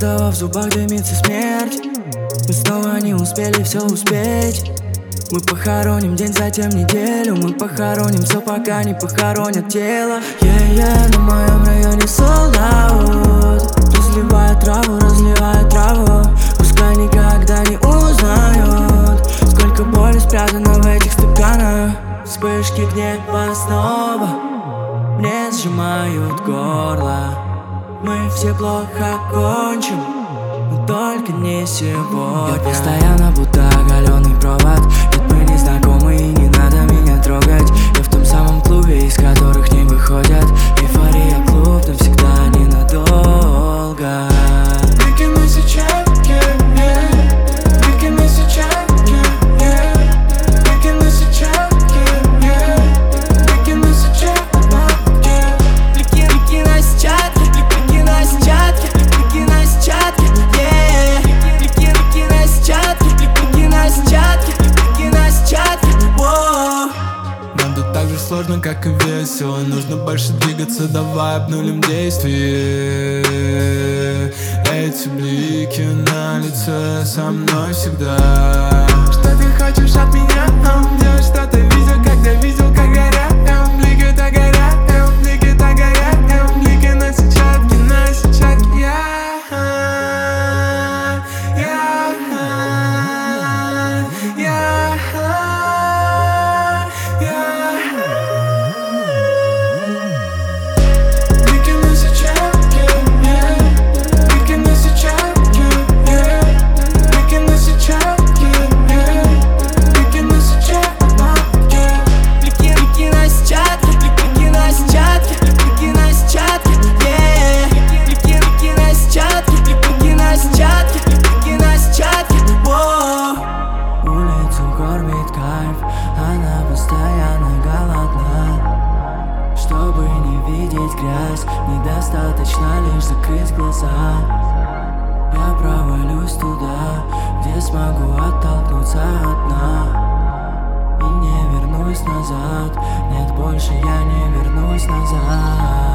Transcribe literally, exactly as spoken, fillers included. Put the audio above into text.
этого в зубах дымится смерть. Мы снова не успели все успеть. Мы похороним день, затем неделю. Мы похороним все, пока не похоронят тело. Yeah-yeah, на моем районе sold out. Разливая траву, разливая траву. Пускай никогда не узнают, сколько боли спрятано в этих стаканах. Вспышки гнева снова мне сжимают горло. Мы все плохо кончим, но только не сегодня. Я постоянно будто оголенный провод. Нет, мы не знакомы и не надо меня трогать. Я в том самом клубе, из которых не выходят. Эйфория, клуб навсегда, ненадолго. Выкину сейчас, yeah, yeah. Выкину сейчас, yeah, yeah. Выкину сейчас, yeah, yeah. Выкину сейчас, yeah. Выкину сейчас, выкину сейчас, выкину сейчас, yeah. Выкину сейчас, выкину сейчас, выкину сейчас, wow. Нам тут так же сложно, как и весело. Нужно больше двигаться, давай обнулим действие. Эти блики на лице со мной всегда. Что ты хочешь от меня? Делай, что ты видел, когда видел, как горят блики, так горят, блики, так горят, блики на сетчатке, на сетчатке. Я, я, я, я. Выкину сейчас, yeah. Выкину сейчас, yeah. Выкину сейчас, yeah. Выкину сейчас, yeah. Выкину сейчас, выкину сейчас, выкину сейчас, yeah. Выкину сейчас, выкину сейчас, выкину сейчас, wow. Улицу кормит кайф, она постоянно голодна. Чтобы не видеть грязь, недостаточно лишь закрыть глаза. Я провалюсь туда, где смогу оттолкнуться от дна. И не вернусь назад, нет, больше я не вернусь назад.